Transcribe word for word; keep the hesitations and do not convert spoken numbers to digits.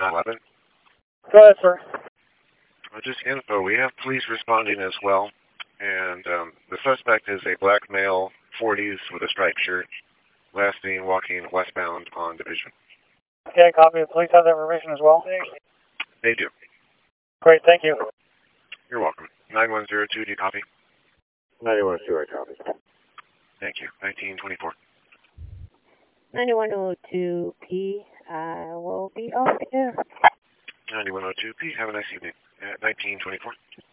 nine eleven. Go ahead, sir. Uh, just info. We have police responding as well, and um, the suspect is a black male, forties, with a striped shirt, last seen walking westbound on Division. Okay, copy. The police have that information as well? They do. Great, thank you. You're welcome. nine one zero two, do you copy? ninety-one oh two, I copy. Thank you. nineteen twenty-four. ninety-one oh two P, I will be off the air. ninety-one oh two P, have a nice evening. At nineteen twenty-four.